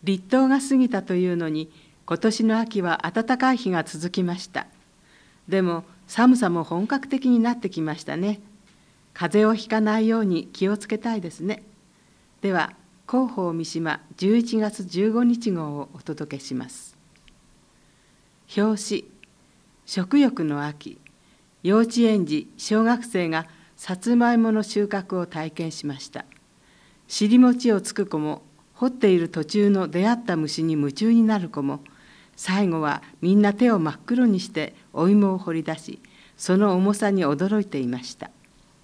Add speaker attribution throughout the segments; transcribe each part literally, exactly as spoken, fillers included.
Speaker 1: 立冬が過ぎたというのに、今年の秋は暖かい日が続きました。でも寒さも本格的になってきましたね。風邪をひかないように気をつけたいですね。では、広報三島じゅういちがつじゅうごにち号をお届けします。表紙、食欲の秋、幼稚園児、小学生がさつまいもの収穫を体験しました。尻餅をつく子も、掘っている途中の出会った虫に夢中になる子も、最後はみんな手を真っ黒にしてお芋を掘り出し、その重さに驚いていました。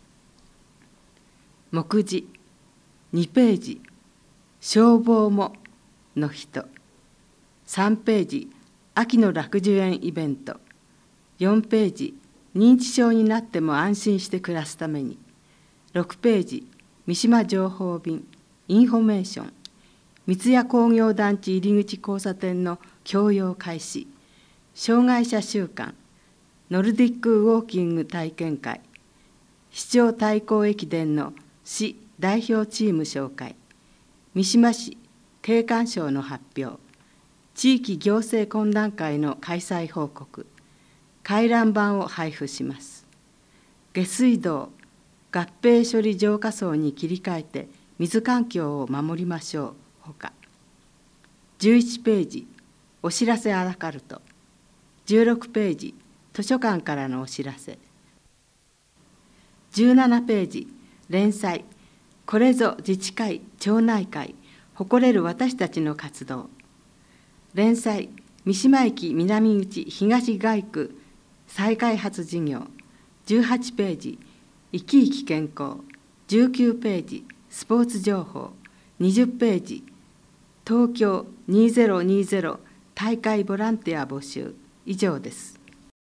Speaker 1: 目次にページ、消防もの人。さんページ、秋の楽寿園イベント。よんページ、認知症になっても安心して暮らすために。ろくページ、三島情報便、インフォメーション。三ツ谷工業団地入口交差点の共用開始。障害者週間。ノルディックウォーキング体験会。市長対抗駅伝の市代表チーム紹介。三島市景観賞の発表。地域行政懇談会の開催報告。回覧板を配布します。下水道合併処理浄化槽に切り替えて水環境を守りましょうほか。じゅういちページ、お知らせアラカルト。じゅうろくページ、図書館からのお知らせ。じゅうななページ、連載、これぞ自治会、町内会、誇れる私たちの活動。連載、三島駅南口東街区再開発事業。じゅうはちページ、生き生き健康。じゅうきゅうページ、スポーツ情報。にじゅうページ、東京にせんにじゅう大会ボランティア募集。以上です。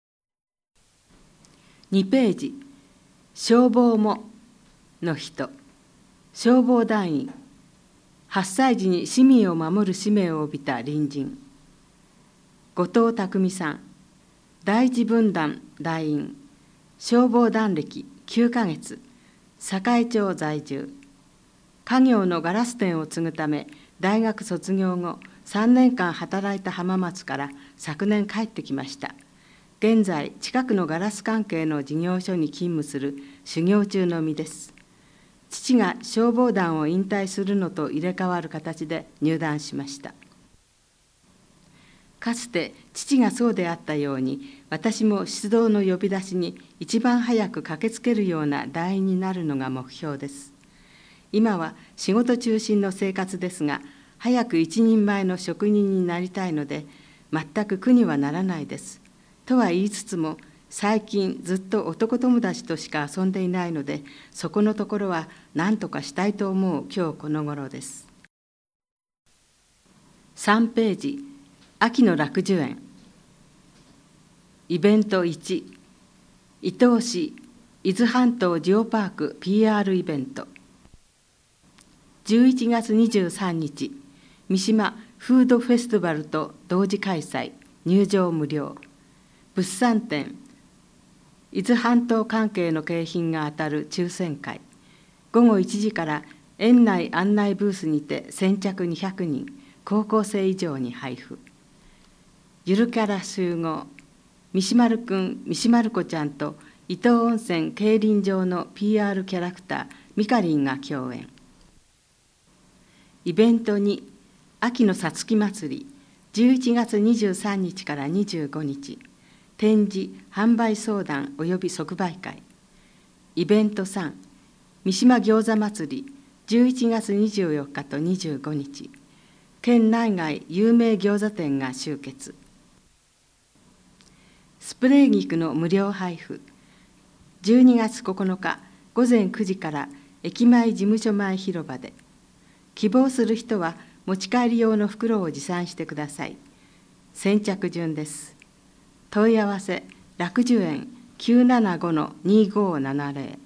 Speaker 1: にページ、消防もの人。消防団員。はっさい児に市民を守る使命を帯びた隣人。後藤匠さん。第一分団団員。消防団歴きゅうかげつ。栄町在住。家業のガラス店を継ぐため、大学卒業後さんねんかん働いた浜松から昨年帰ってきました。現在近くのガラス関係の事業所に勤務する修行中の身です。父が消防団を引退するのと入れ替わる形で入団しました。かつて父がそうであったように、私も出動の呼び出しに一番早く駆けつけるような団員になるのが目標です。今は仕事中心の生活ですが、早く一人前の職人になりたいので、全く苦にはならないです。とは言いつつも、最近ずっと男友達としか遊んでいないので、そこのところは何とかしたいと思う今日この頃です。さんページ、秋の楽寿園。イベントいち、伊東市伊豆半島ジオパーク ピーアール イベント。じゅういちがつにじゅうさんにち、三島フードフェスティバルと同時開催、入場無料。物産展、伊豆半島関係の景品が当たる抽選会。ごごいちじから園内案内ブースにて先着にひゃくにん、高校生以上に配布。ゆるキャラ集合、三島るくん、三島る子ちゃんと伊東温泉競輪場の ピーアール キャラクター、みかりんが共演。イベントに、秋のさつき祭り、じゅういちがつにじゅうさんにちからにじゅうごにち、展示・販売相談及び即売会。イベントさん、三島餃子祭り、じゅういちがつにじゅうよっかとにじゅうごにち、県内外有名餃子店が集結。スプレー菊の無料配布。じゅうにがつここのかごぜんくじから駅前事務所前広場で。希望する人は持ち帰り用の袋を持参してください。先着順です。問い合わせ、楽寿園 きゅうななごのにごななぜ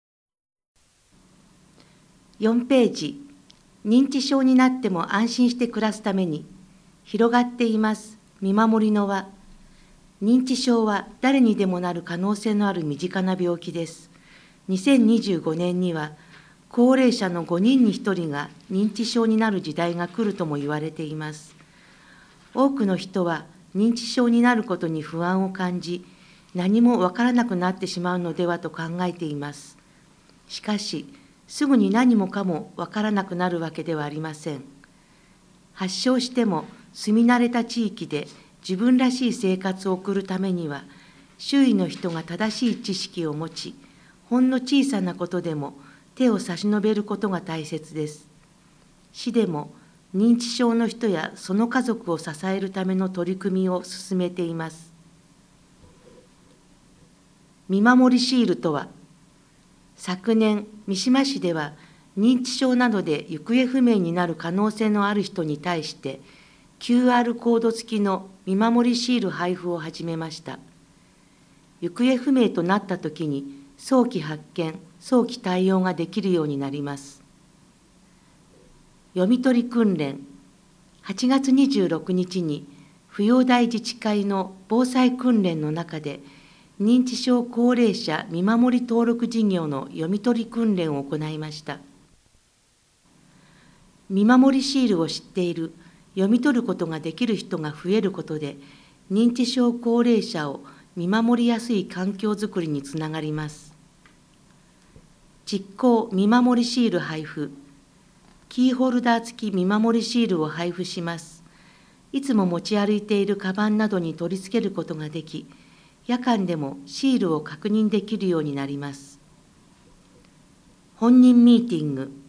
Speaker 1: ろ。
Speaker 2: よんページ、認知症になっても安心して暮らすために、広がっています見守りの輪。認知症は誰にでもなる可能性のある身近な病気です。にせんにじゅうごねんには高齢者のごにんにひとりが認知症になる時代が来るとも言われています。多くの人は認知症になることに不安を感じ、何もわからなくなってしまうのではと考えています。しかし、すぐに何もかもわからなくなるわけではありません。発症しても住み慣れた地域で自分らしい生活を送るためには、周囲の人が正しい知識を持ち、ほんの小さなことでも手を差し伸べることが大切です。市でも認知症の人やその家族を支えるための取り組みを進めています。見守りシールとは、昨年、三島市では認知症などで行方不明になる可能性のある人に対して、キューアール コード付きの見守りシール配布を始めました。行方不明となったときに、早期発見、早期対応ができるようになります。読み取り訓練、はちがつにじゅうろくにちに、扶養台自治会の防災訓練の中で、認知症高齢者見守り登録事業の読み取り訓練を行いました。見守りシールを知っている、読み取ることができる人が増えることで、認知症高齢者を見守りやすい環境づくりにつながります。実行見守りシール配布、キーホルダー付き見守りシールを配布します。いつも持ち歩いているカバンなどに取り付けることができ、夜間でもシールを確認できるようになります。本人ミーティング、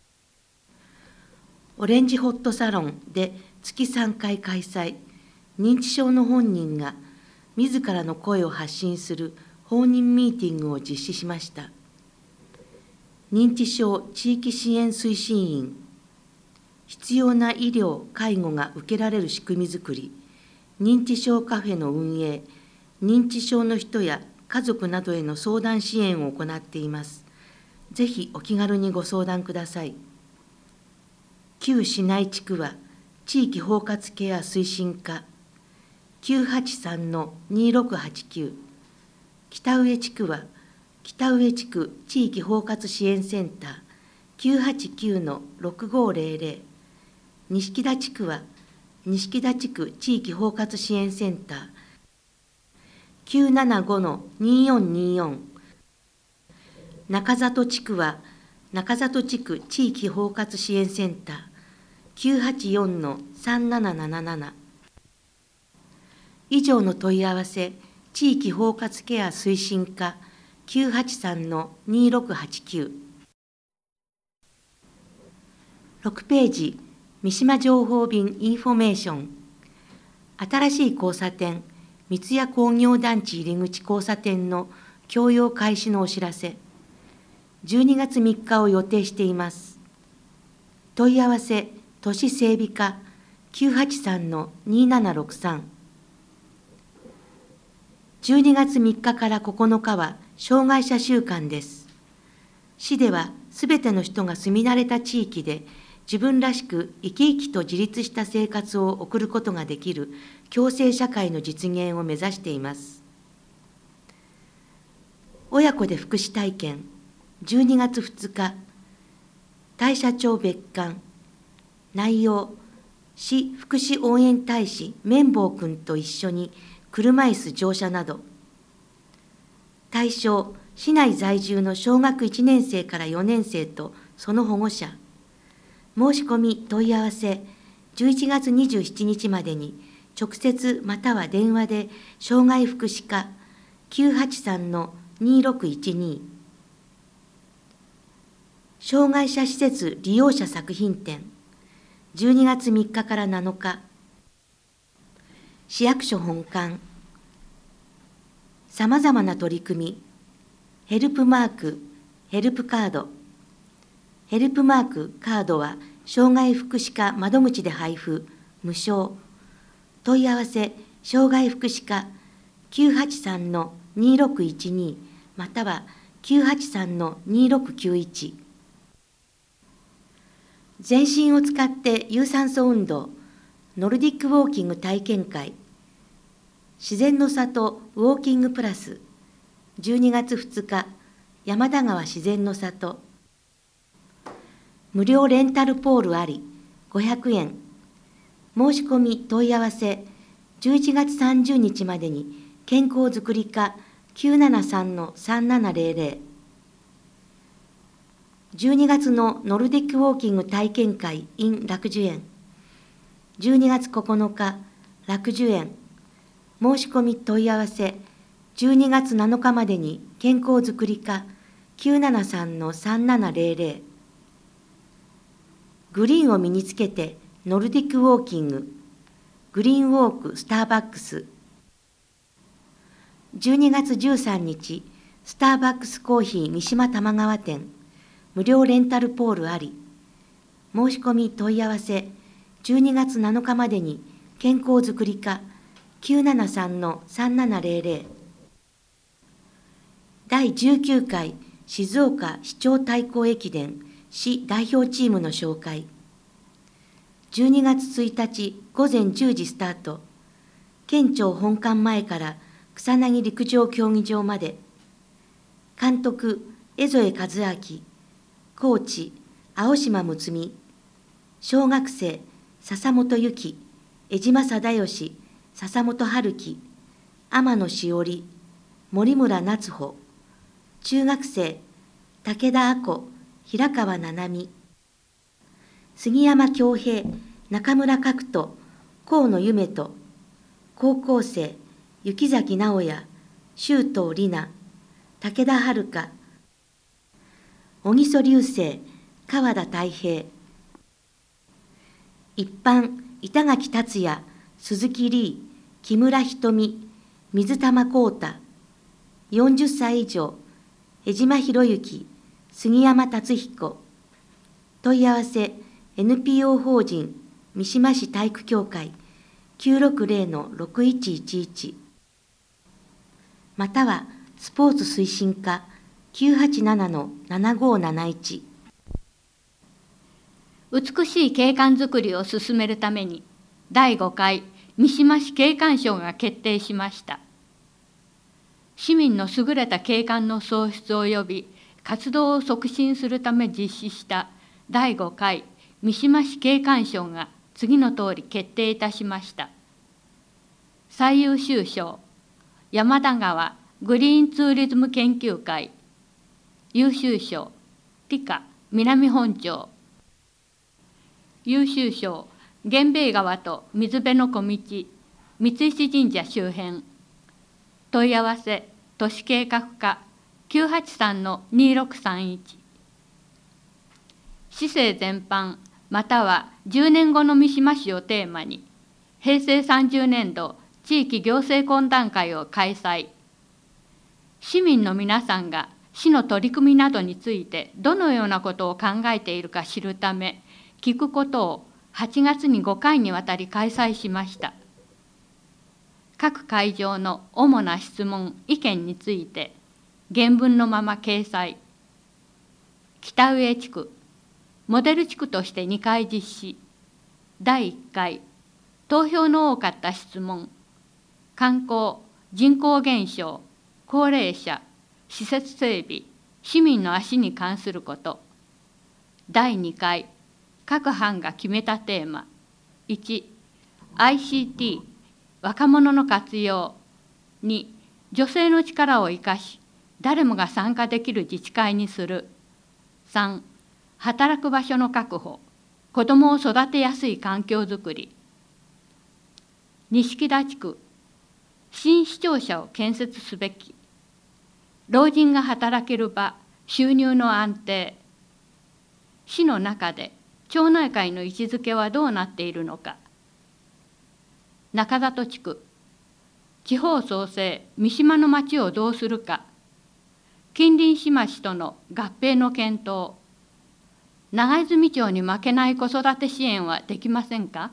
Speaker 2: オレンジホットサロンで月さんかい開催、認知症の本人が自らの声を発信する本人ミーティングを実施しました。認知症地域支援推進員、必要な医療・介護が受けられる仕組みづくり、認知症カフェの運営、認知症の人や家族などへの相談支援を行っています。ぜひお気軽にご相談ください。旧市内地区は地域包括ケア推進課 きゅうはちさんのにろくはちきゅう、北上地区は北上地区地域包括支援センター きゅうはちきゅうのろくごぜろぜろ、錦田地区は錦田地区地域包括支援センター きゅうななごのによんによん、中里地区は中里地区地域包括支援センター きゅうはちよんのさんなななななな、以上の問い合わせ、地域包括ケア推進課 きゅうはちさんのにろくはちきゅう。ろくページ、三島情報便インフォメーション。新しい交差点、三ツ谷工業団地入口交差点の供用開始のお知らせ。じゅうにがつみっかを予定しています。問い合わせ、都市整備課 きゅうはちさんのにななろくさん。じゅうにがつみっかからここのかは障害者週間です。市ではすべての人が住み慣れた地域で自分らしく生き生きと自立した生活を送ることができる共生社会の実現を目指しています。親子で福祉体験、じゅうにがつふつか、大社長別館、内容、市福祉応援大使綿棒くんと一緒に車椅子乗車など、対象、市内在住の小学いちねんせいからよねんせいとその保護者、申し込み問い合わせ、じゅういちがつにじゅうしちにちまでに直接または電話で障害福祉課 きゅうはちさんのにろくいちに、障害者施設利用者作品展、じゅうにがつみっかからなのか、市役所本館、さまざまな取り組み、ヘルプマーク、ヘルプカード、ヘルプマーク、カードは障害福祉課窓口で配布、無償。問い合わせ、障害福祉課 きゅうはちさんのにろくいちに またはきゅうはちさんのにろくきゅういち。全身を使って有酸素運動、ノルディックウォーキング体験会、自然の里ウォーキングプラス、じゅうにがつふつか、山田川自然の里、 無料レンタルポールありごひゃくえん。申し込み問い合わせじゅういちがつさんじゅうにちまでに健康づくり課 きゅうななさんのさんななゼロゼロ。じゅうにがつのノルディックウォーキング体験会 in 楽寿園。じゅうにがつここのか楽寿園。申し込み問い合わせじゅうにがつなのかまでに健康づくり課 きゅうななさんのさんななゼロゼロ。グリーンを身につけてノルディックウォーキング、グリーンウォークスターバックス。じゅうにがつじゅうさんにち、スターバックスコーヒー三島玉川店、無料レンタルポールあり。申し込み問い合わせじゅうにがつなのかまでに健康づくり課 きゅうななさんのさんななゼロゼロ。だいじゅうきゅうかい静岡市長対抗駅伝市代表チームの紹介。じゅうにがつついたちごぜんじゅうじスタート。県庁本館前から草薙陸上競技場まで。監督江添和明、コーチ青島睦美、小学生笹本由紀、江島貞義、笹本春樹、天野しおり、森村夏穂、中学生武田亜子、平川七海、杉山恭平、中村角人、河野夢人、高校生雪崎直也、周東里奈、武田遥、小木曽流星、川田太平、一般板垣達也、鈴木理衣、木村瞳、水玉幸太、よんじゅっさい以上江島博之、杉山達彦。問い合わせ エヌピーオー 法人三島市体育協会 きゅうろくゼロのろくいちいちいち。またはスポーツ推進課 きゅうはちななのななごなないち。
Speaker 3: 美しい景観づくりを進めるためにだいごかい三島市景観賞が決定しました。市民の優れた景観の創出及び活動を促進するため実施しただいごかい三島市景観賞が次のとおり決定いたしました。最優秀賞、山田川グリーンツーリズム研究会。優秀賞、ティカ南本町。優秀賞、源兵衛川と水辺の小道、三石神社周辺。問い合わせ都市計画課 きゅうはちさんのにろくさんいち。市政全般またはじゅうねんごの三島市をテーマにへいせいさんじゅうねんど地域行政懇談会を開催。市民の皆さんが市の取り組みなどについてどのようなことを考えているか知るため聞くことをはちがつにごかいにわたり開催しました。各会場の主な質問・意見について原文のまま掲載。北上地区、モデル地区としてにかい実施。だいいっかい、投票の多かった質問。観光、人口減少、高齢者、施設整備、市民の足に関すること。だいにかい、各班が決めたテーマ。いち、アイシーティー、若者の活用。に、女性の力を生かし、誰もが参加できる自治会にする。さん、働く場所の確保、子どもを育てやすい環境づくり。錦田地区、新市庁舎を建設すべき。老人が働ける場、収入の安定。市の中で町内会の位置づけはどうなっているのか。中里地区、地方創生、三島の町をどうするか。近隣市町との合併の検討。長泉町に負けない子育て支援はできませんか。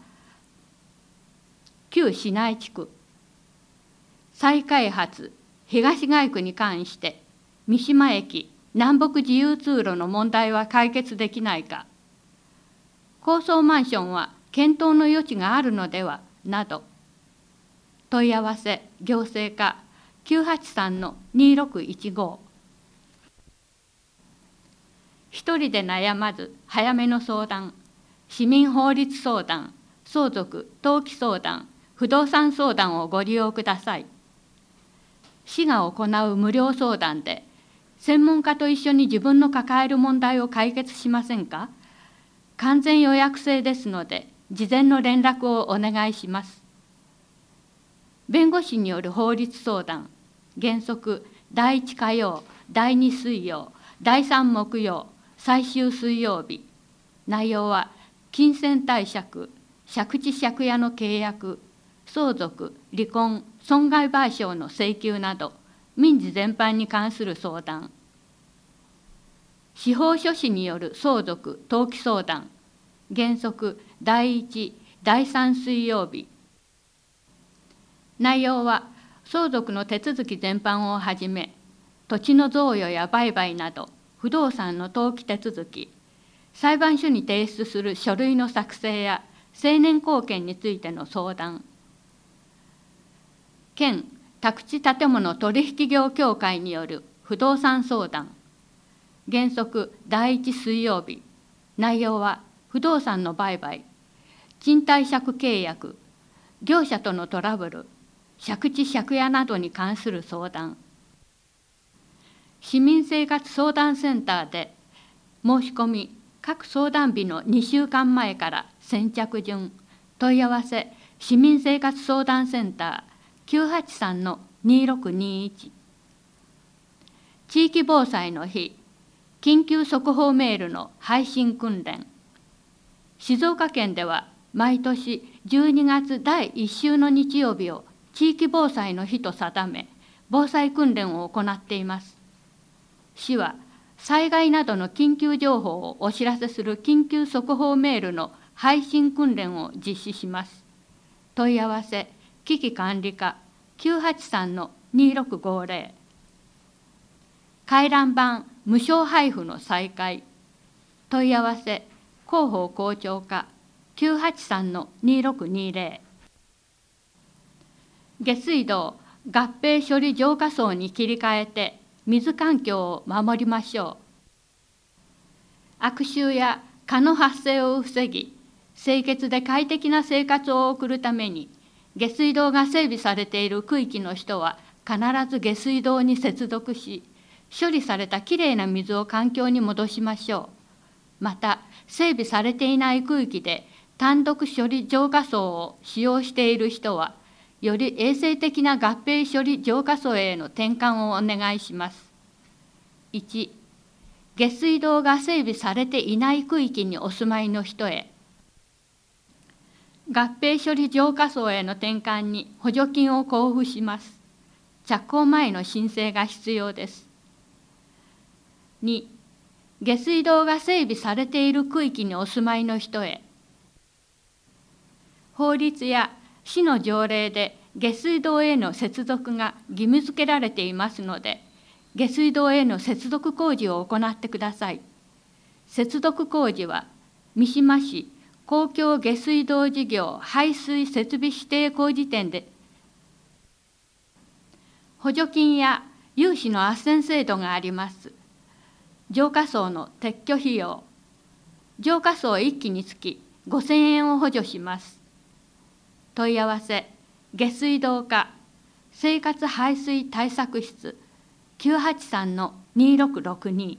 Speaker 3: 旧市内地区、再開発、東街区に関して三島駅南北自由通路の問題は解決できないか。高層マンションは検討の余地があるのではなど。問い合わせ行政課 きゅうはちさんのにろくいちご。 一人で悩まず早めの相談、市民法律相談、相続・登記相談、不動産相談をご利用ください。市が行う無料相談で、専門家と一緒に自分の抱える問題を解決しませんか？完全予約制ですので、事前の連絡をお願いします。弁護士による法律相談、原則だいいち火曜、だいに水曜、だいさん木曜、最終水曜日。内容は金銭貸借、借地借家の契約、相続、離婚、損害賠償の請求など、民事全般に関する相談。司法書士による相続・登記相談、原則だいいち、だいさん水曜日。内容は相続の手続き全般をはじめ、土地の贈与や売買など、不動産の登記手続き、裁判所に提出する書類の作成や成年後見についての相談。県宅地建物取引業協会による不動産相談。原則だいいち水曜日。内容は不動産の売買、賃貸借契約、業者とのトラブル、借地借家などに関する相談。市民生活相談センターで申し込み、各相談日のにしゅうかんまえから先着順、問い合わせ市民生活相談センター きゅうはちさんのにろくにいち。地域防災の日、緊急速報メールの配信訓練。静岡県では毎年じゅうにがつだいいっ週の日曜日を地域防災の日と定め、防災訓練を行っています。市は災害などの緊急情報をお知らせする緊急速報メールの配信訓練を実施します。問い合わせ危機管理課 きゅうはちさんのにろくごぜろ。回覧板無償配布の再開。問い合わせ広報校長課 きゅうはちさんのにろくにぜろ。下水道合併処理浄化槽に切り替えて水環境を守りましょう。悪臭や蚊の発生を防ぎ、清潔で快適な生活を送るために、下水道が整備されている区域の人は必ず下水道に接続し、処理されたきれいな水を環境に戻しましょう。また、整備されていない区域で単独処理浄化槽を使用している人は、より衛生的な合併処理浄化槽への転換をお願いします。いち、下水道が整備されていない区域にお住まいの人へ、合併処理浄化槽への転換に補助金を交付します。着工前の申請が必要です。に、下水道が整備されている区域にお住まいの人へ、法律や市の条例で下水道への接続が義務付けられていますので、下水道への接続工事を行ってください。接続工事は、三島市公共下水道事業排水設備指定工事店で、補助金や融資の斡旋制度があります。浄化槽の撤去費用、浄化槽いっきにつきごせんえんを補助します。問い合わせ、下水道課生活排水対策室 きゅうはちさんのにろくろくに。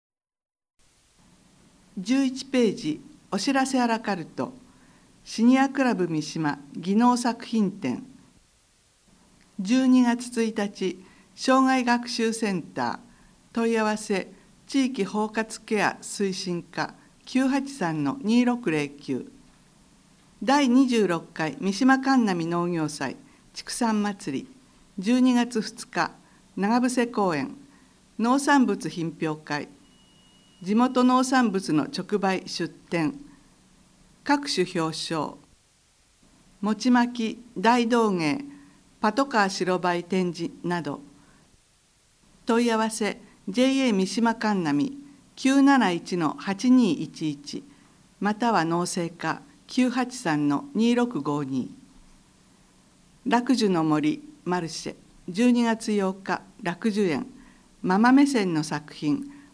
Speaker 4: じゅういちページ、お知らせアラカルト、シニアクラブ三島技能作品展。じゅうにがつついたち、障害学習センター、問い合わせ、地域包括ケア推進課 きゅうはちさんのにろくぜろきゅう。だいにじゅうろっかい三島神波農業祭畜産祭りじゅうにがつふつか長伏公園農産物品評会、地元農産物の直売出店、各種表彰、餅巻き大道芸パトカー白バイ展示など。問い合わせ ジェイエー 三島神波 きゅうなないちのはちにいちいち または農政課 きゅうはちさんのにろくごに。楽寿の森マルシェじゅうにがつようか楽寿園ママ目線の作品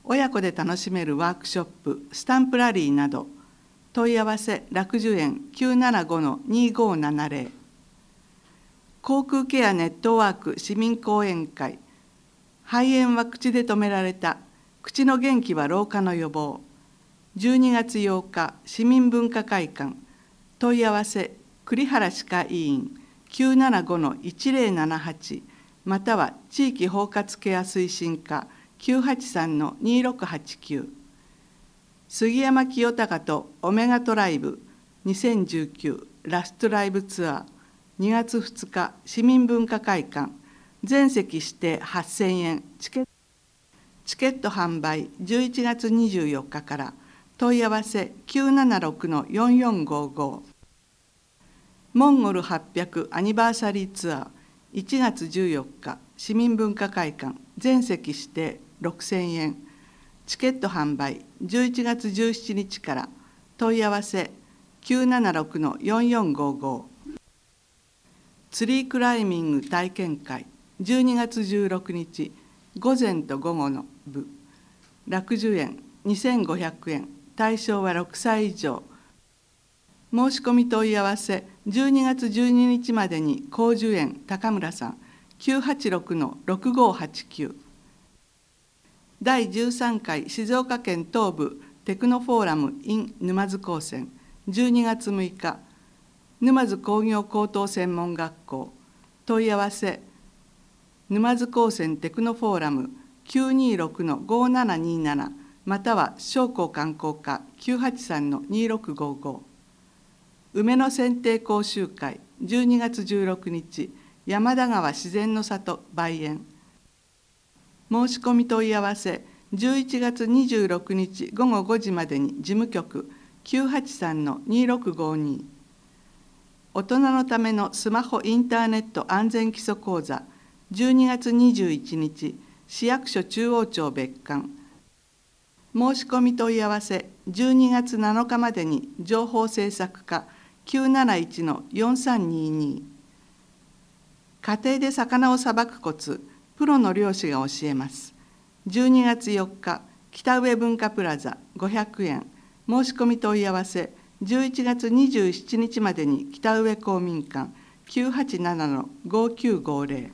Speaker 4: 親子で楽しめるワークショップ、スタンプラリーなど、問い合わせ楽寿園 きゅうななごのにごーななぜろ、口腔ケアネットワーク市民講演会、肺炎は口で止められた、口の元気は老化の予防、じゅうにがつようか市民文化会館、問い合わせ栗原歯科医院 きゅうななごのいちぜろななはち、または地域包括ケア推進課 きゅうはちさんのにろくはちきゅう、杉山清隆とオメガトライブにせんじゅうきゅうラストライブツアーにがつふつか市民文化会館、全席指定はっせんえん、チケットチケット販売じゅういちがつにじゅうよっかから、問い合わせ きゅうななろくのよんよんごーごー。モンゴルはっぴゃくアニバーサリーツアーいちがつじゅうよっか市民文化会館、全席指定ろくせんえん、チケット販売じゅういちがつじゅうしちにちから、問い合わせ きゅうななろくのよんよんごーごー。ツリークライミング体験会じゅうにがつじゅうろくにち午前と午後の部、楽寿園にせんごひゃくえん、対象はろくさい以上。申し込み問い合わせじゅうにがつじゅうににちまでに高寿園高村さん きゅうはちろくのろくごーはちきゅう。だいじゅうさんかい静岡県東部テクノフォーラム in 沼津高専じゅうにがつむいか、沼津工業高等専門学校、問い合わせ沼津高専テクノフォーラム きゅうにろくのごーななにーなな、または商工観光課 きゅうはちさんのにろくごーごー。梅の剪定講習会じゅうにがつじゅうろくにち山田川自然の里梅園、申し込み問い合わせじゅういちがつにじゅうろくにちごごごじまでに事務局 きゅうはちさんのにろくごーにー。大人のためのスマホインターネット安全基礎講座じゅうにがつにじゅういちにち市役所中央庁別館、申し込み問い合わせじゅうにがつなのかまでに情報政策課 きゅうなないちのよんさんにーにー。家庭で魚をさばくコツ、プロの漁師が教えます。じゅうにがつよっか北上文化プラザごひゃくえん、申し込み問い合わせじゅういちがつにじゅうしちにちまでに北上公民館 きゅうはちななのごーきゅうごーぜろ。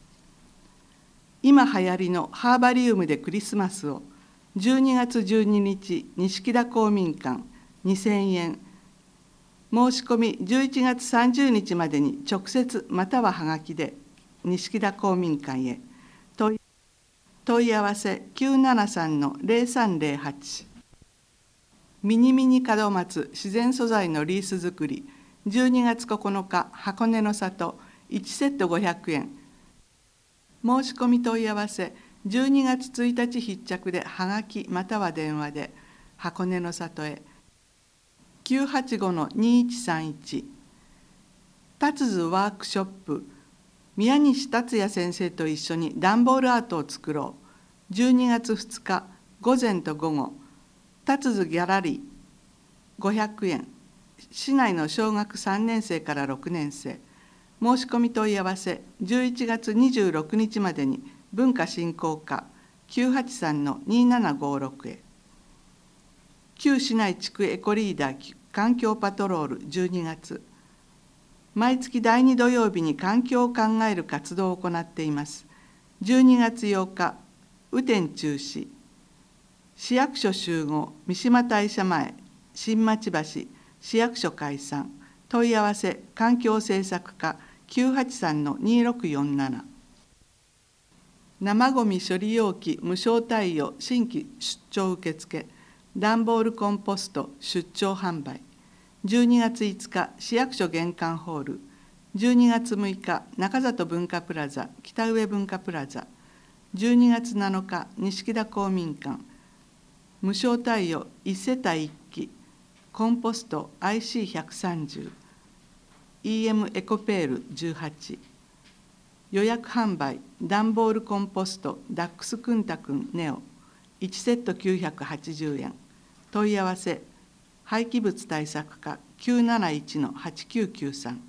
Speaker 4: 今流行りのハーバリウムでクリスマスをじゅうにがつじゅうににち錦田公民館にせんえん、申し込みじゅういちがつさんじゅうにちまでに直接またははがきで錦田公民館へ。問い問い合わせ きゅうななさんのぜろさんぜろはち。ミニミニ門松自然素材のリース作りじゅうにがつここのか箱根の里いちセットごひゃくえん、申し込み問い合わせじゅうにがつついたち必着ではがきまたは電話で箱根の里へ。きゅうはちごのにいちさんいち。達図ワークショップ、宮西達也先生と一緒に段ボールアートを作ろう。じゅうにがつふつか午前と午後、達図ギャラリーごひゃくえん、市内の小学さんねんせいからろくねんせい。申し込み問い合わせじゅういちがつにじゅうろくにちまでに文化振興課 きゅうはちさんのにななごーろく へ。旧市内地区エコリーダー環境パトロールじゅうにがつ、毎月だいに土曜日に環境を考える活動を行っています。じゅうにがつようか雨天中止、市役所集合三島大社前新町橋市役所解散、問い合わせ環境政策課 きゅうはちさんのにろくよんなな。生ごみ処理容器無償貸与新規出張受付、段ボールコンポスト出張販売、じゅうにがついつか市役所玄関ホール、じゅうにがつむいか中里文化プラザ北上文化プラザ、じゅうにがつなのか錦田公民館、無償貸与いっせたいいっきコンポスト アイシーひゃくさんじゅう、イーエム エコペールじゅうはち、予約販売段ボールコンポストダックスくんたくんネオいちセットきゅうひゃくはちじゅうえん、問い合わせ廃棄物対策課 きゅうなないちのはちきゅうきゅうさん。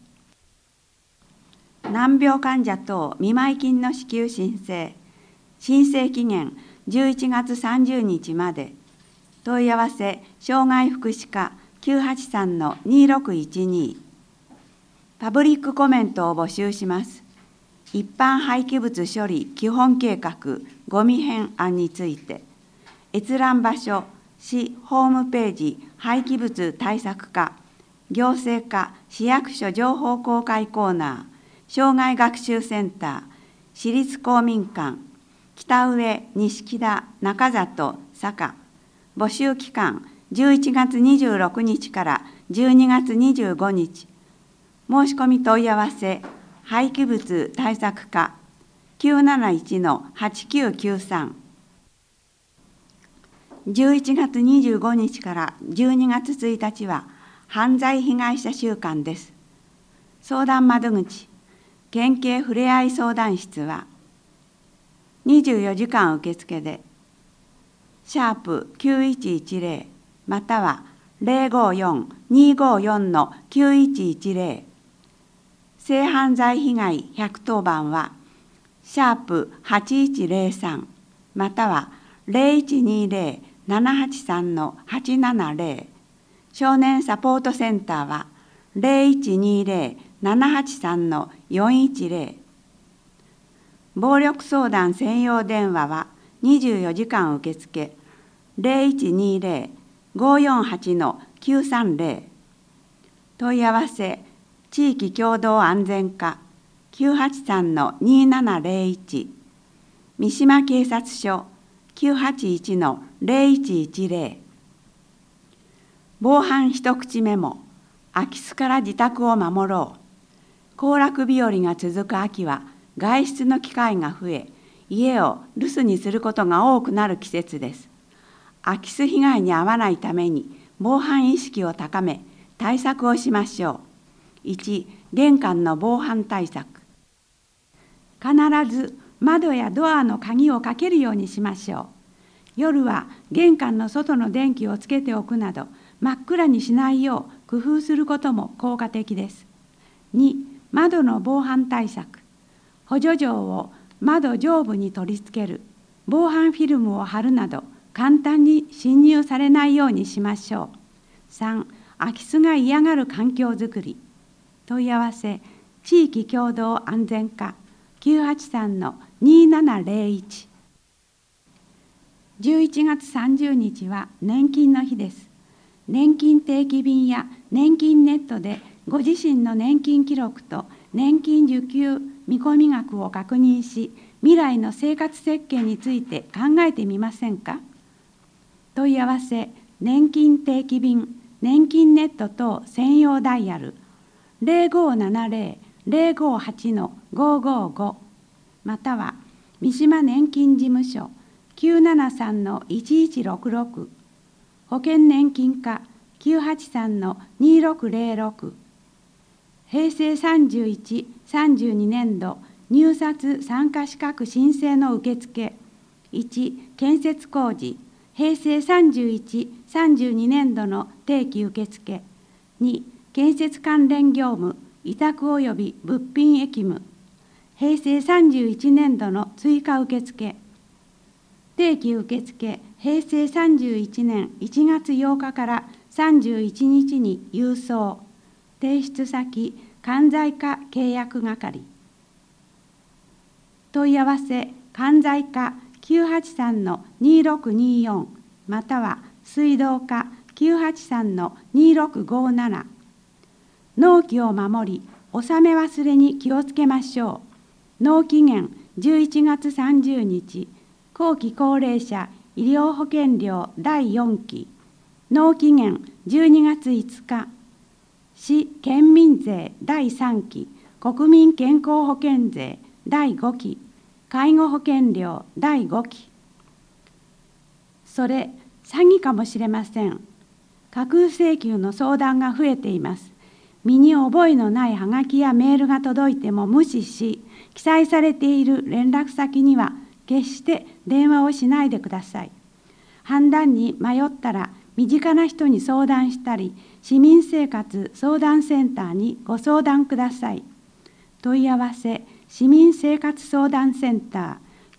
Speaker 5: 難病患者等見舞金の支給申請、申請期限じゅういちがつさんじゅうにちまで。問い合わせ障害福祉課 きゅうはちさんのにろくいちに。パブリックコメントを募集します。一般廃棄物処理基本計画ゴミ編案について、閲覧場所、市ホームページ廃棄物対策課、行政課市役所情報公開コーナー、障害学習センター、市立公民館、北上、錦田、中里、坂。募集期間じゅういちがつにじゅうろくにちからじゅうにがつにじゅうごにち。申し込み問い合わせ廃棄物対策課 きゅうなないちのはちきゅうきゅうさん。じゅういちがつにじゅうごにちからじゅうにがつついたちは犯罪被害者週間です。相談窓口、県警ふれあい相談室はにじゅうよじかん受付で、シャープきゅういちいちゼロまたは ゼロごよん にーごよん のきゅういちいちゼロ。性犯罪被害ひゃくとおばんはシャープはちいちゼロさんまたは ゼロいちにゼロ ななはちさん のはちななゼロ。少年サポートセンターはゼロいちにゼロ ななはちさん のよんいちゼロ。暴力相談専用電話はにじゅうよじかん受付ゼロいちにゼロ ごよんはちのきゅうさんゼロ。問い合わせ地域共同安全課 きゅうはちさんのにななゼロいち。三島警察署 きゅうはちいちのゼロいちいちゼロ。防犯一口メモ、空き巣から自宅を守ろう。行楽日和が続く秋は外出の機会が増え、家を留守にすることが多くなる季節です。空き巣被害に遭わないために防犯意識を高め、対策をしましょう。いち、玄関の防犯対策。必ず窓やドアの鍵をかけるようにしましょう。夜は玄関の外の電気をつけておくなど、真っ暗にしないよう工夫することも効果的です。に、窓の防犯対策。補助錠を窓上部に取り付ける、防犯フィルムを貼るなど、簡単に侵入されないようにしましょう。さん、空き巣が嫌がる環境づくり。問い合わせ地域共同安全課 きゅうはちさんのにななゼロいち。じゅういちがつさんじゅうにちは年金の日です。年金定期便や年金ネットでご自身の年金記録と年金受給見込み額を確認し、未来の生活設計について考えてみませんか。問い合わせ年金定期便、年金ネット等専用ダイヤルゼロごななゼロ ゼロごはちのごごごまたは三島年金事務所 きゅうななさんのいちいちろくろく、保険年金課 きゅうはちさんのにろくゼロろく。平成さんじゅういち、さんじゅうにねんど入札参加資格申請の受付。いち、建設工事平成さんじゅういち、さんじゅうにねんどの定期受付。に、建設関連業務委託及び物品役務平成さんじゅういちねんどの追加受付。定期受付平成さんじゅういちねんいちがつようかからさんじゅういちにちに郵送。提出先関西課契約係。問い合わせ関西課きゅうはちさんのにろくによんまたは水道課きゅうはちさんのにろくごなな。納期を守り、納め忘れに気をつけましょう。納期限じゅういちがつさんじゅうにち、後期高齢者医療保険料だいよんき。納期限じゅうにがついつか。市県民税だいさんき、国民健康保険税だいごき、介護保険料だいごき。それ、詐欺かもしれません。架空請求の相談が増えています。身に覚えのないはがきやメールが届いても無視し、記載されている連絡先には決して電話をしないでください。判断に迷ったら身近な人に相談したり、市民生活相談センターにご相談ください。問い合わせ市民生活相談センター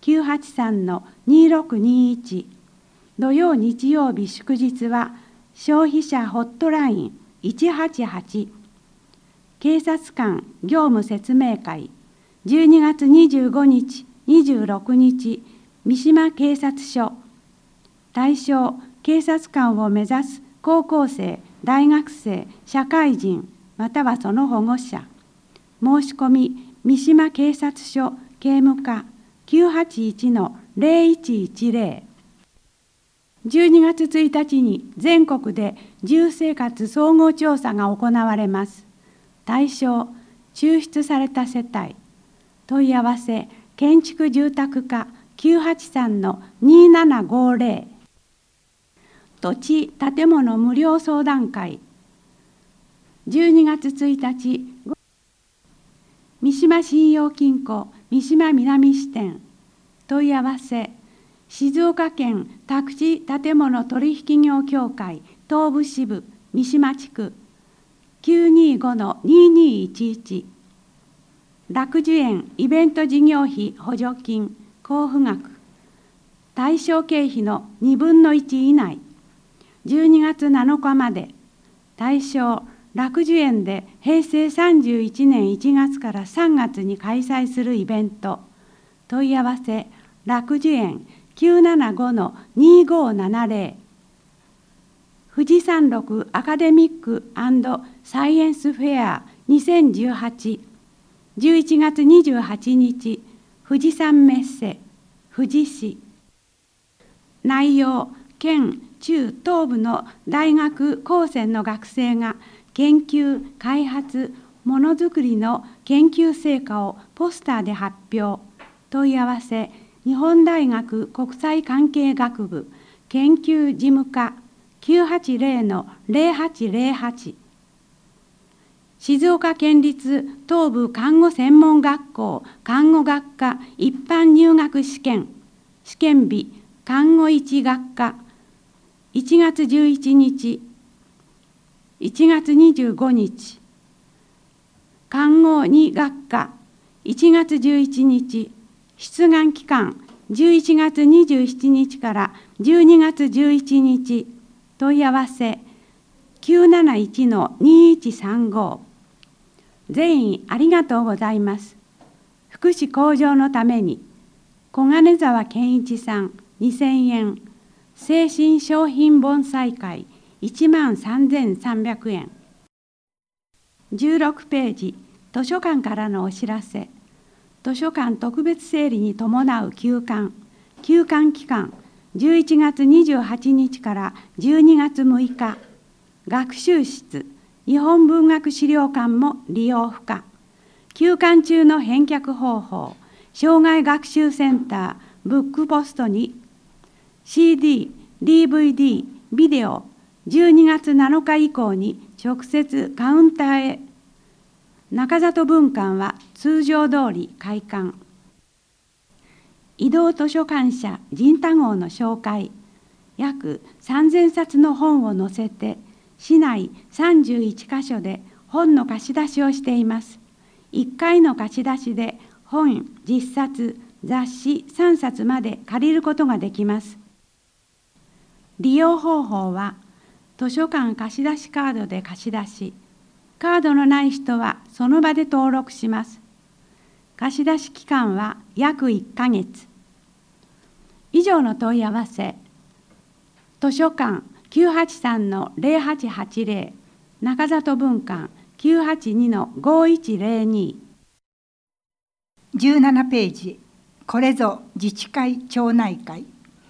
Speaker 5: きゅうはちさんのにろくにいち、土曜日曜日祝日は消費者ホットラインいちはちはち、警察官業務説明会じゅうにがつにじゅうごにち、にじゅうろくにち、三島警察署。対象、警察官を目指す高校生、大学生、社会人、またはその保護者。申し込み、三島警察署警務課 きゅうはちいちのゼロいちいちゼロ。じゅうにがつついたちに全国で住生活総合調査が行われます。対象、抽出された世帯。問い合わせ、建築住宅課 きゅうはちさんのにななごゼロ。土地・建物無料相談会。じゅうにがつついたち、三島信用金庫三島南支店。問い合わせ、静岡県宅地建物取引業協会東部支部三島地区 きゅうにごのににいちいち。楽寿園イベント事業費補助金交付額。対象経費のにぶんのいち以内。じゅうにがつなのかまで。対象、楽寿園でへいせいさんじゅういちねんいちがつからさんがつに開催するイベント。問い合わせ、楽寿園きゅうななごのにごななゼロ。富士山麓アカデミック&サイエンスフェアにせんじゅうはち。じゅういちがつにじゅうはちにち、富士山メッセ、富士市。内容、県中東部の大学高専の学生が研究、開発、ものづくりの研究成果をポスターで発表。問い合わせ、日本大学国際関係学部研究事務課 きゅうはちゼロのゼロはちゼロはち。静岡県立東部看護専門学校看護学科一般入学試験。試験日、看護いち学科いちがつじゅういちにち、いちがつにじゅうごにち。看護に学科いちがつじゅういちにち。出願期間じゅういちがつにじゅうしちにちからじゅうにがつじゅういちにち。問い合わせきゅうなないちのにいちさんご。全員ありがとうございます。福祉向上のために小金沢健一さんにせんえん。精神商品盆栽会いちまんさんぜんさんびゃくえん。じゅうろくページ、図書館からのお知らせ。図書館特別整理に伴う休館。休館期間、じゅういちがつにじゅうはちにちからじゅうにがつむいか。学習室、日本文学資料館も利用不可。休館中の返却方法、障害学習センター、ブックポストに シーディー、ディーブイディー、ビデオ、じゅうにがつなのか以降に直接カウンターへ。中里文館は通常通り開館。移動図書館社仁太号の紹介。約さんぜんさつの本を載せて、市内さんじゅういちかしょで本の貸し出しをしています。いっかいの貸し出しで本じっさつ、雑誌さんさつまで借りることができます。利用方法は、図書館貸し出しカードで貸し出し、カードのない人はその場で登録します。貸し出し期間は約いっかげつ。以上の問い合わせ、図書館きゅうはちさんのゼロはちはちゼロ、中里文館きゅうはちにのごいちゼロに。
Speaker 6: じゅうななページ、これぞ自治会町内会。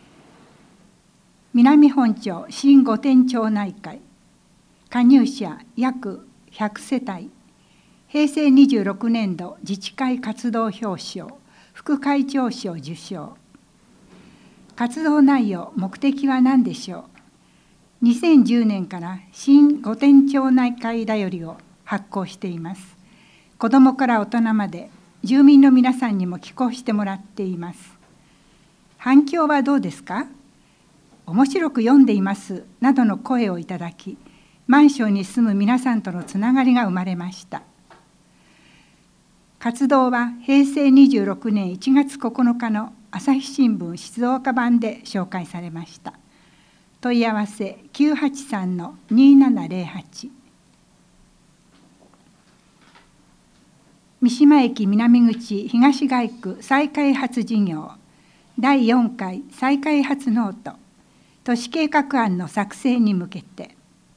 Speaker 6: 南本町新御殿町内会。加入者約ひゃくせたい。へいせいにじゅうろくねんど自治会活動表彰、副会長賞受賞。活動内容、目的は何でしょう。にせんじゅうねんから新御殿町内会だよりを発行しています。子どもから大人まで住民の皆さんにも寄稿してもらっています。反響はどうですか。面白く読んでいますなどの声をいただき、マンションに住む皆さんとのつながりが生まれました。活動はへいせいにじゅうろくねんいちがつここのかの朝日新聞静岡版で紹介されました。問い合わせ きゅうはちさんのにななゼロはち。三島駅南口東街区再開発事業だいよんかい再開発ノート都市計画案の作成に向けて、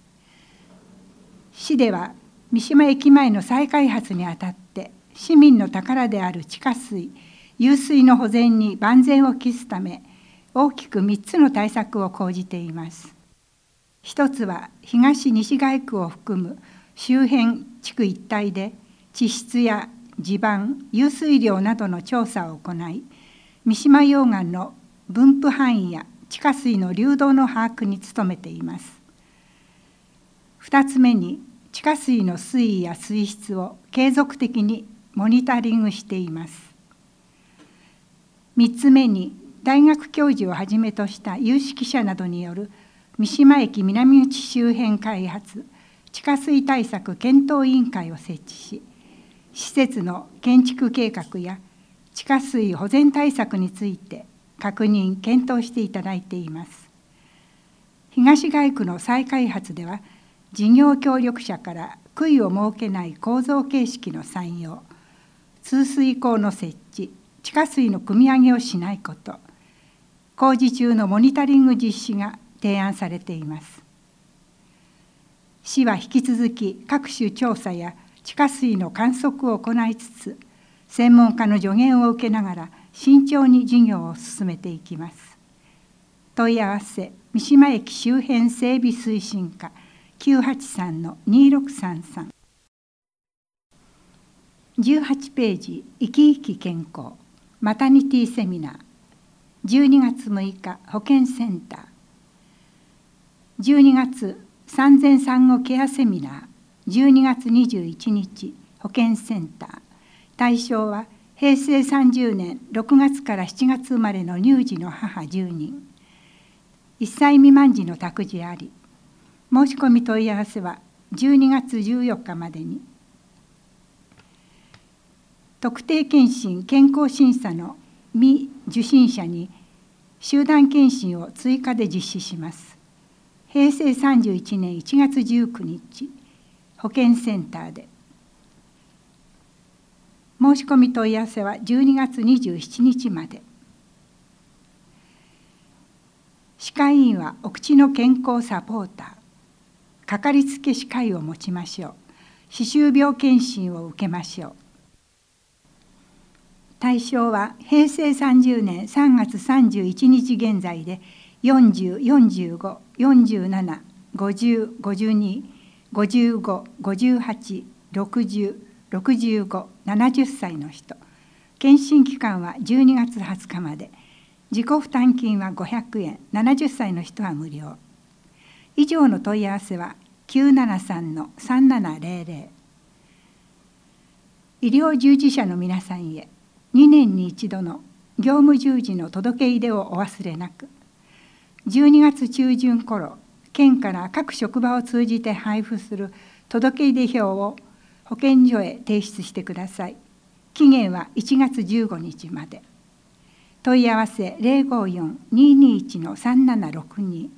Speaker 6: 市では三島駅前の再開発にあたって市民の宝である地下水湧水の保全に万全を期すため、大きくみっつの対策を講じています。一つは東西街区を含む周辺地区一帯で地質や地盤、湧水量などの調査を行い、三島溶岩の分布範囲や地下水の流動の把握に努めています。二つ目に、地下水の水位や水質を継続的にモニタリングしています。三つ目に、大学教授をはじめとした有識者などによる三島駅南口周辺開発地下水対策検討委員会を設置し、施設の建築計画や地下水保全対策について確認・検討していただいています。東街区の再開発では、事業協力者から杭を設けない構造形式の採用、通水溝の設置、地下水の汲み上げをしないこと、工事中のモニタリング実施が提案されています。市は引き続き各種調査や地下水の観測を行いつつ、専門家の助言を受けながら慎重に事業を進めていきます。問い合わせ三島駅周辺整備推進課 きゅうはちさんのにろくさんさん。じゅうはちページ、生き生き健康マタニティセミナー、じゅうにがつむいか保健センター、じゅうにがつ産前産後ケアセミナー、じゅうにがつにじゅういちにち保健センター。対象はへいせいさんじゅうねんろくがつからしちがつ生まれの乳児の母じゅうにん、いっさい未満児の託児あり。申し込み問い合わせはじゅうにがつじゅうよっかまでに。特定健診健康審査の未受診者に集団健診を追加で実施します。へいせいさんじゅういちねんいちがつじゅうくにち保健センターで。申し込み問い合わせはじゅうにがつにじゅうしちにちまで。歯科医院はお口の健康サポーター、かかりつけ歯科医を持ちましょう。歯周病検診を受けましょう。対象はへいせいさんじゅうねんさんがつさんじゅういちにち現在でよんじゅう、よんじゅうご、よんじゅうなな、ごじゅう、ごじゅうに、ごじゅうご、ごじゅうはち、ろくじゅう、ろくじゅうご、ななじゅっさいの人。検診期間はじゅうにがつはつかまで。自己負担金はごひゃくえん、ななじゅっさいの人は無料。以上の問い合わせはきゅうななさんのさんななゼロゼロ。医療従事者の皆さんへ、にねんに一度の業務従事の届け出をお忘れなく。じゅうにがつちゅうじゅん頃、県から各職場を通じて配布する届け出表を保健所へ提出してください。期限はいちがつじゅうごにちまで。問い合わせ ゼロごよん にーにーいち のさんななろくに。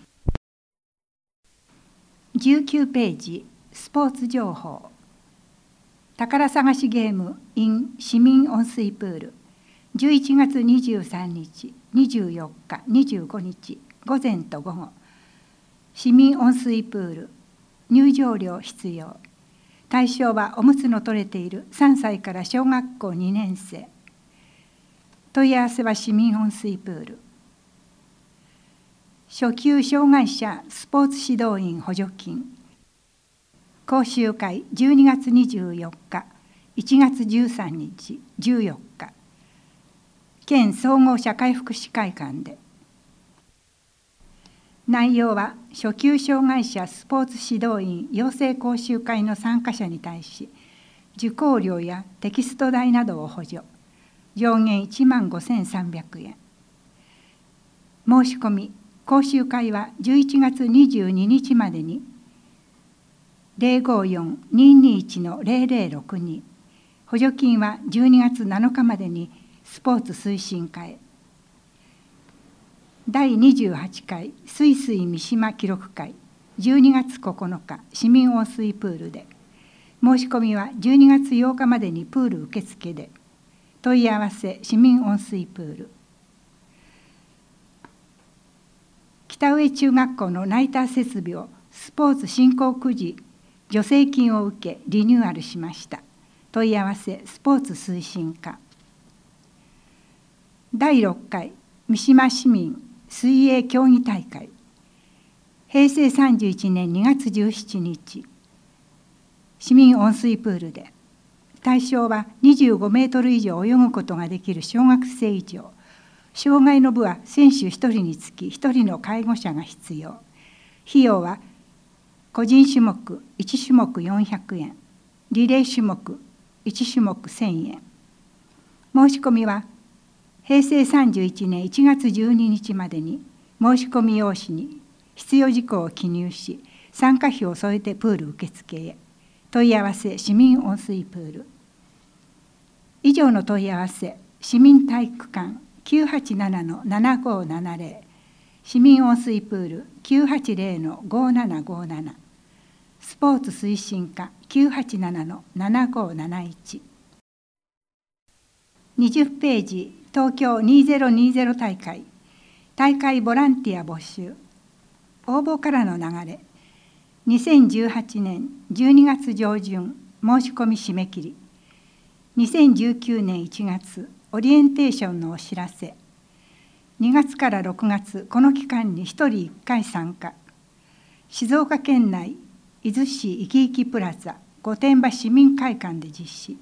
Speaker 6: じゅうきゅうページ、スポーツ情報。宝探しゲーム in 市民温水プール。じゅういちがつにじゅうさんにち、にじゅうよっか、にじゅうごにち、午前と午後。市民温水プール。入場料必要。対象はおむつの取れているさんさいから小学校にねんせい。問い合わせは市民温水プール。初級障害者スポーツ指導員補助金。講習会じゅうにがつにじゅうよっか、いちがつじゅうさんにち、じゅうよっか。県総合社会福祉会館で。内容は初級障害者スポーツ指導員養成講習会の参加者に対し、受講料やテキスト代などを補助。上限いちまんごせんさんびゃくえん。申し込み、講習会はじゅういちがつにじゅうににちまでに、ゼロごよん にーにーいち のゼロゼロろくに。補助金はじゅうにがつなのかまでにスポーツ推進課へ。 だいにじゅうはちかいすいすい三島記録会じゅうにがつここのか市民温水プールで、申し込みはじゅうにがつようかまでにプール受付で。問い合わせ市民温水プール。北上中学校のナイター設備をスポーツ振興くじ助成金を受けリニューアルしました。問い合わせスポーツ推進課。だいろっかい三島市民水泳競技大会、へいせいさんじゅういちねんにがつじゅうしちにち、市民温水プールで。対象はにじゅうごメートル以上泳ぐことができる小学生以上。障害の部は選手ひとりにつきひとりの介護者が必要。費用は個人種目いちしゅもくよんひゃくえん、リレー種目いちしゅもくせんえん。申し込みはへいせいさんじゅういちねんいちがつじゅうににちまでに申し込み用紙に必要事項を記入し、参加費を添えてプール受付へ。問い合わせ市民温水プール。以上の問い合わせ市民体育館 きゅうはちななのななごーななぜろ、市民温水プール きゅうはちぜろのごーななごーなな、スポーツ推進課 きゅうはちななのななごーなないち。にじゅっページ東京にせんにじゅう大会、大会ボランティア募集。応募からの流れ。にせんじゅうはちねんじゅうにがつじょうじゅん申し込み締め切り。にせんじゅうきゅうねんいちがつオリエンテーションのお知らせ。にがつからろくがつこの期間にひとりいっかい参加。静岡県内伊豆市いきいきプラザ御殿場市民会館で実施。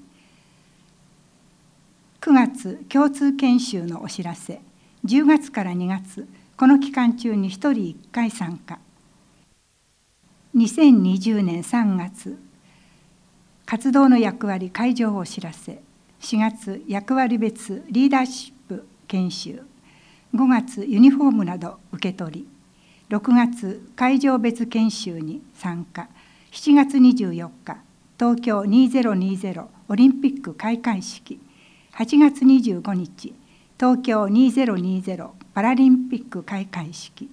Speaker 6: くがつ共通研修のお知らせ。じゅうがつからにがつこの期間中にひとりいっかい参加。にせんにじゅうねんさんがつ活動の役割会場をお知らせ。しがつ役割別リーダーシップ研修。ごがつユニフォームなど受け取り。ろくがつ会場別研修に参加。しちがつにじゅうよっか東京にせんにじゅうオリンピック開会式。はちがつにじゅうごにち東京にせんにじゅうパラリンピック開会式。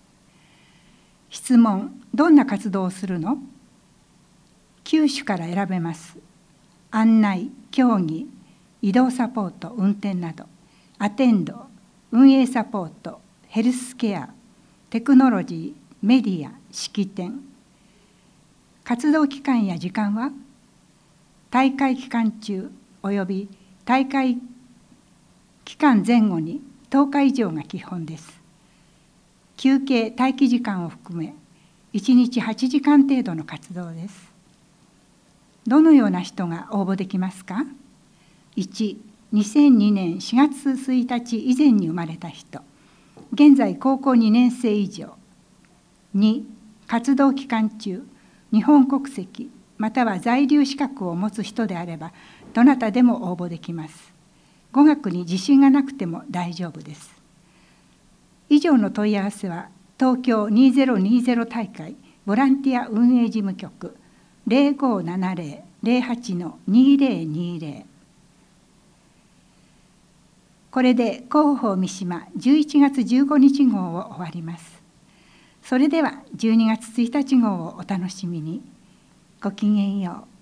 Speaker 6: 質問。どんな活動をするの？きゅうしゅから選べます。案内、競技、移動サポート、運転など。アテンド、運営サポート、ヘルスケア、テクノロジー、メディア、式典。活動期間や時間は大会期間中および大会期間前後にとおか以上が基本です。休憩・待機時間を含めいちにちはちじかん程度の活動です。どのような人が応募できますか？いち、にせんにねんしがつついたち以前に生まれた人、現在高校にねんせい以上。に、活動期間中、日本国籍または在留資格を持つ人であれば、どなたでも応募できます。語学に自信がなくても大丈夫です。以上の問い合わせは、東京にせんにじゅう大会ボランティア運営事務局 ゼロごーななゼロ ゼロはち にゼロにゼロ。これで広報三島じゅういちがつじゅうごにち号を終わります。それではじゅうにがつついたち号をお楽しみに。ごきげんよう。